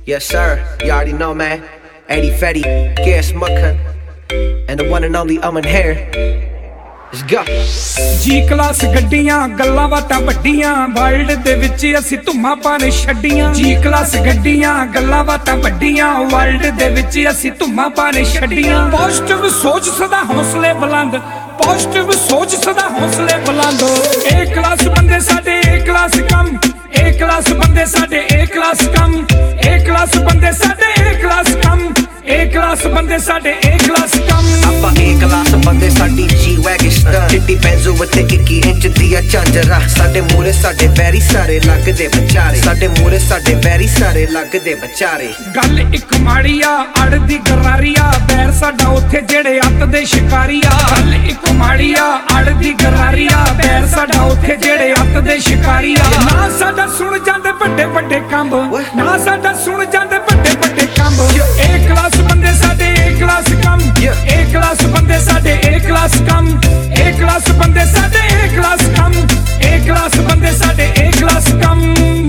Yes, sir. You already know, man. Eddie Fetty, Gas Mukhan, and the one and only Aman Hair. Let's go. G class ਗੱਡੀਆਂ ਗੱਲਾਂ ਬਾਤਾਂ ਵੱਡੀਆਂ world ਦੇ ਵਿੱਚ ਅਸੀਂ ਧੁੰਮਾਂ ਪਾਣੇ ਛੱਡੀਆਂ ਜੀ ਕਲਾਸ ਗੱਡੀਆਂ ਗੱਲਾਂ ਬਾਤਾਂ ਵੱਡੀਆਂ ਵਰਲਡ ਦੇ ਵਿੱਚ ਅਸੀਂ ਧੁੰਮਾਂ ਪਾਣੇ ਛੱਡੀਆਂ ਪੋਜ਼ਿਟਿਵ ਸੋਚ ਸਦਾ ਹੌਸਲੇ ਬੁਲੰਦ ਪੋਜ਼ਿਟਿਵ ਸੋਚ ਸਦਾ ਹੌਸਲੇ ਬੁਲੰਦ ਏ ਕਲਾਸ ਬੰਦੇ ਸਾਡੇ ਏ ਕਲਾਸ ਕੰਮ ਏ ਕਲਾਸ ਬੰਦੇ ਸਾਡੇ ਏ ਕਲਾਸ ਕੰਮ ਏ ਕਲਾਸ ਬੰਦੇ ਸਾਡੇ ਏ ਕਲਾਸ ਕੰਮ ਏ ਕਲਾਸ ਬੰਦੇ ਸਾਡੇ ਏ ਕਲਾਸ ਕੰਮ ਆਪਾਂ ਏ ਕਲਾਸ ਬੰਦੇ ਸਾਡੀ ਜੀ ਵੈਗਨ ਸਟਰ ਚਿੱਟੀ ਬੈਂਜ਼ੋ ਉੱਤੇ 21 ਇੰਚ ਦੀ ਆ ਝਾਂਜਰਾ ਸਾਡੇ ਮੂਰੇ ਸਾਡੇ ਵੈਰੀ ਸਾਰੇ ਲੱਗਦੇ ਵਿਚਾਰੇ ਸਾਡੇ ਮੂਰੇ ਸਾਡੇ ਵੈਰੀ ਸਾਰੇ ਲੱਗਦੇ ਵਿਚਾਰੇ ਗੱਲ ਇੱਕ ਮਾੜੀ ਆ ਅੜਦੀ ਗਰਾਰੀ ਆ ਬੈਰ ਸਾਡਾ ਉੱਥੇ ਜਿਹੜੇ ਅੱਤ ਦੇ ਸ਼ਿਕਾਰੀ ਆ ਗੱਲ ਇੱਕ ਮਾੜੀ ਆ ਅੜਦੀ ਗਰਾਰੀ ਆ ਬੈਰ ਸਾਡਾ ਉੱਥੇ ਜਿਹੜੇ ਅੱਤ ਦੇ ਸ਼ਿਕਾਰੀ ਆ ਨਾ ਸਾਡਾ ਸੁਣ ਜਾਂਦੇ ਵੱਡੇ ਵੱਡੇ ਕੰਬ ਨਾ ਸਾਡਾ ਸੁਣ ਜਾਂਦੇ ਵੱਡੇ ਵੱਡੇ ਕੰਬ ਏ ਕਲਾਸ ਬੰਦੇ ਸਾਡੇ ਏ ਕਲਾਸ ਕੰਮ ਏ ਕਲਾਸ ਬੰਦੇ ਸਾਡੇ ਏ ਕਲਾਸ ਕੰਮ ਏ ਕਲਾਸ ਬੰਦੇ ਸਾਡੇ ਏ ਕਲਾਸ ਕੰਮ ਏ ਕਲਾਸ ਬੰਦੇ ਸਾਡੇ ਏ ਕਲਾਸ ਕੰਮ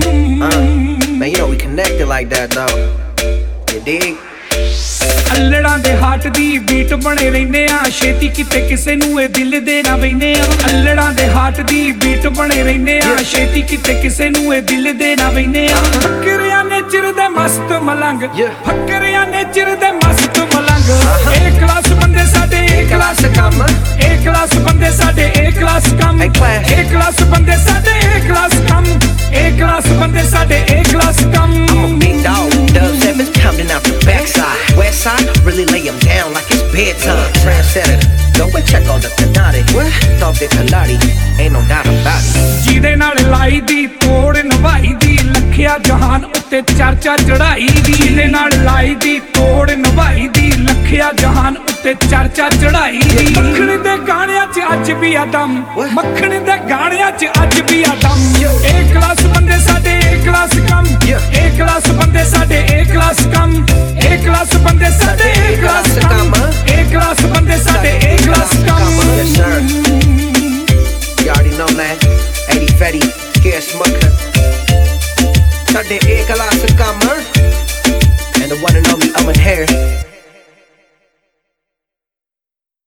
Man, you know we connected like that though. You dig? ਅੱਲੜਾਂ ਦੇ ਹਾਰਟ ਦੀ ਬੀਟ ਬਣੇ ਰਹਿੰਦੇ ਆ ਛੇਤੀ ਕਿਤੇ ਕਿਸੇ ਨੂੰ ਇਹ ਦਿਲ ਦੇ ਨਾ ਵੈਨੇ ਆ ਅੱਲੜਾਂ ਦੇ ਹਾਰਟ ਦੀ ਬੀਟ ਬਣੇ ਰਹਿੰਦੇ ਆ ਛੇਤੀ ਕਿਤੇ ਕਿਸੇ ਨੂੰ ਇਹ ਦਿਲ ਦੇ ਨਾ ਵੈਨੇ ਆ ਫੱਕਰਿਆਂ ਨੇ ਚਿਰ ਦੇ ਮਸਤ ਮਲੰਗ ਫੱਕਰਿਆਂ ਨੇ ਚਿਰ ਦੇ ਮਸਤ ਮਲੰਗ ਏ ਕਲਾਸ ਬੰਦੇ ਸਾਡੇ ਏ ਕਲਾਸ ਕੰਮ ਏ ਕਲਾਸ ਬੰਦੇ ਸਾਡੇ ਏ ਕਲਾਸ ਕੰਮ ਏ ਕਲਾਸ ਬੰਦੇ ਸਾਡੇ ਏ ਕਲਾਸ ਕੰਮ ਏ ਕਲਾਸ ਬੰਦੇ ਸਾਡੇ ਏ ਕਲਾਸ ਕੰਮ I'm a big dog, Dub Sevens pounding out the backside. West side, really lay him down like it's bedtime. Trendsetter, go and check on the Canati. What? Thought they Kaladi, ain't no doubt about it. ਜਿਹਦੇ ਨਾਲ ਲਾਈ ਦੀ ਤੋੜ ਨਿਭਾਈ ਦੀ ਲੱਖਿਆ ਜਹਾਨ ਉੱਤੇ ਚਰਚਾ ਚੜਾਈ ਦੀ ਜਿਹਦੇ ਨਾਲ ਲਾਈ ਦੀ ਤੋੜ ਨਿਭਾਈ ਦੀ ਲੱਖਿਆ ਜਹਾਨ ਉੱਤੇ ਚਰਚਾ ਚੜਾਈ ਦੀ ਮੱਖਣ ਦੇ ਗਾਣਿਆਂ 'ਚ ਅੱਜ ਵੀ ਆ ਦਮ ਮੱਖਣ ਦੇ ਗਾਣਿਆਂ 'ਚ ਅੱਜ ਵੀ ਆ ਦਮ ਏ ਕਲਾਸ ਬੰਦੇ ਸਾਡੇ ਏ ਕਲਾਸ ਕੰਮ ਏ ਕਲਾਸ ਬੰਦੇ ਸਾਡੇ ਏ ਕਲਾਸ ਕੰਮ ਏ ਕਲਾਸ ਬੰਦੇ ਸਾਡੇ ਏ ਕਲਾਸ ਕੰਮ ਏ ਕਲਾਸ ਬੰਦੇ ਸਾਡੇ ਏ ਕਲਾਸ ਕੰਮ Yes, sir. You already know, man. Eddie Fetty, Gas Mukhan. ਸਾਡੇ ਏ ਕਲਾਸ ਕੰਮ and the one and only Aman Hair.